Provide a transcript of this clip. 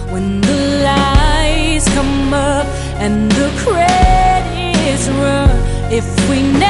when the lights come up and the credits run. If we never